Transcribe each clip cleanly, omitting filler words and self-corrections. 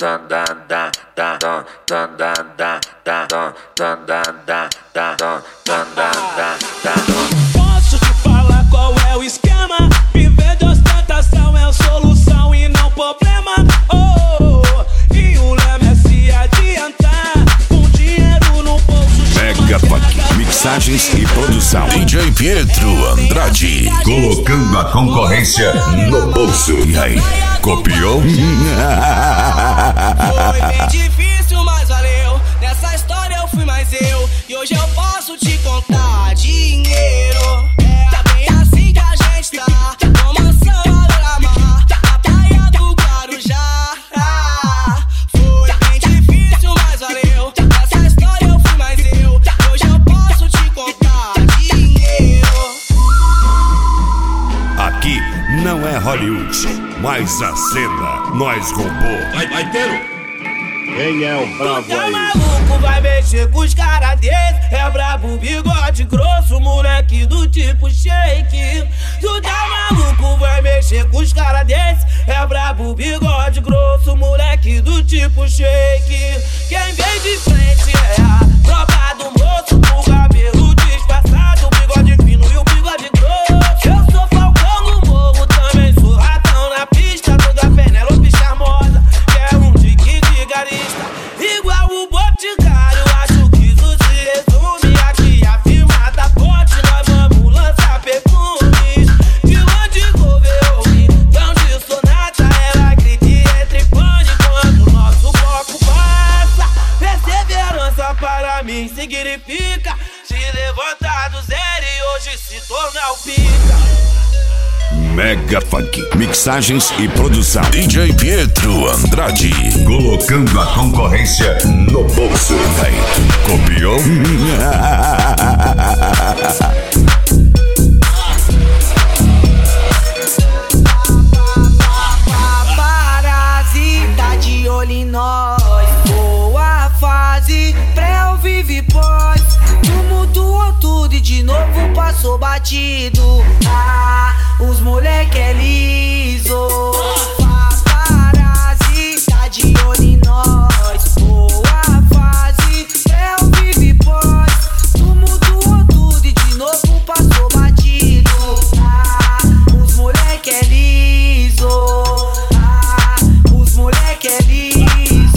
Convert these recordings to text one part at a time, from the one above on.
Posso te falar qual é o esquema? Viver de ostentação é a solução e não problema. E o lema é se adiantar com dinheiro no bolso. Mega Funk, mixagens e produção. DJ Pietro Andrade, colocando a concorrência no bolso. E aí, copiou? Foi bem difícil, mas valeu. Nessa história eu fui mais eu. E hoje eu posso te contar dinheiro. Tá bem assim que a gente tá. Com mansão a beira-mar, na praia do Guarujá. Foi bem difícil, mas valeu. Nessa história eu fui mais eu. Hoje eu posso te contar dinheiro. Aqui não é Hollywood, mas a cena nós roubou. Vai, Tero! Quem é o bravo Tu tá aí? maluco, vai mexer com os caras desse. É brabo, bigode grosso, moleque do tipo shake. Tu tá maluco, vai mexer com os caras desse. É brabo, bigode grosso, moleque do tipo shake. Quem vem de frente é a tropa do moço, com o cabelo disfarçado, o bigode fino e o bigode grosso. Eu sou falcão no morro, também sou ratão na pista. Toda Penélope charmosa, quer um tique de garista. Igual o Boticário, acho que isso se resume. Aqui a firma da Ponte, nós vamos lançar perfumes. De onde Governo, tão de sonata. Ela grita e entra em pânico quando o nosso bloco passa. Perseverança para mim significa se levantar do zero e hoje se tornar o pica. Mega Funk, mixagens e produção. DJ Pietro Andrade, colocando a concorrência no bolso. Aí, copiou? Paparazzi tá de olho em nós. Boa fase, pré ou vive pós. Tumultuou tudo e de novo passou batido. Os moleque é liso. Paparazzi tá de olho em nós. Boa fase, pré ou vive pós. Tumultuou tudo e de novo passou batido. Os moleque é liso. Os moleque é liso.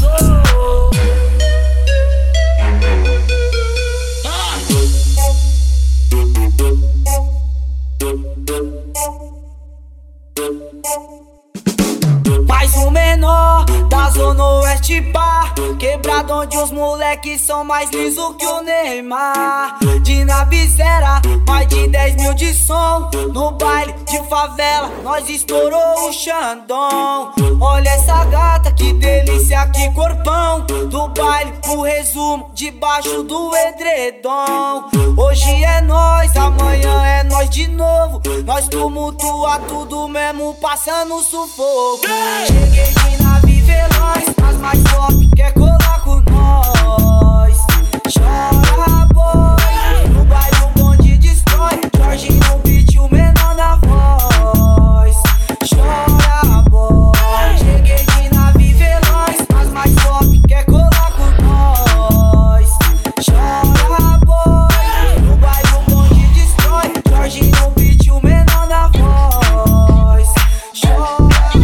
Mais um menor da Zona Oeste Bar, quebrado onde os moleques são mais liso que o Neymar. De nave zero, mais de 10 mil de som. No baile de favela, nós estourou o Xandão. Olha essa gata, que delícia, que corpão. Do baile, o resumo, debaixo do edredom. Hoje é nós, amanhã é nós de novo. Nós tumultua tudo mesmo, passando sufoco. Cheguei de nave veloz, as mais top quer colar com nós. Chora boi, no baile o bonde destrói. Jorge no beat, o menor na voz. Chora boi, cheguei de nave veloz, as mais top quer colar com nós. Chora boi, no baile o bonde destrói. Jorge no beat, o menor na voz. Chora.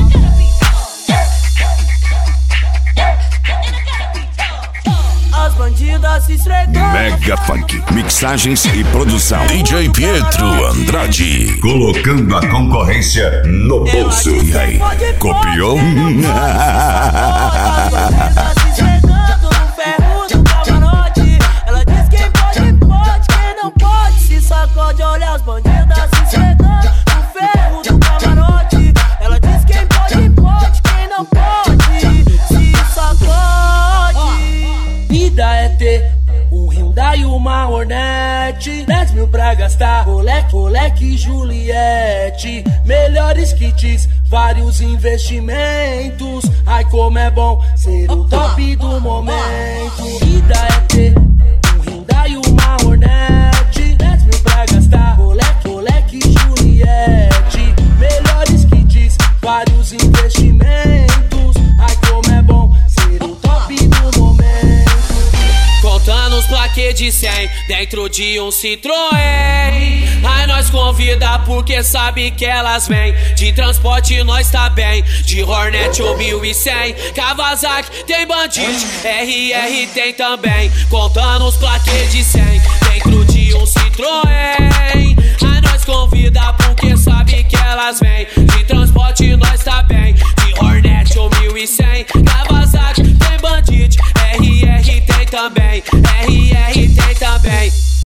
As bandidas se esfregam. Mega Funk, mixagens e produção. DJ Pietro Andrade, colocando a concorrência no bolso. E aí, copiou? Ela diz quem pode, pode, quem não pode se sacode. Olha as bandidas se esfregando no ferro do camarote. Ela diz quem pode, pode, quem não pode se sacode. Vida é ter um Hyundai e uma Hornet, 10 mil pra gastar, Rolex, Juliette. Melhores kits, vários investimentos. Ai como é bom ser o top do momento. Vida é ter um Hyundai e uma Hornet, 10 mil pra gastar, Rolex, Juliette. Melhores kits, vários investimentos. Ai como é bom ser plaquê de 100 dentro de um Citroën. Aí nós convida porque sabe que elas vêm. De transporte nós tá bem, de Hornet ou 1100. Kawasaki tem Bandit, RR tem também. Contando os plaquês de 100 dentro de um Citroën. Aí nós convida porque sabe que elas vêm.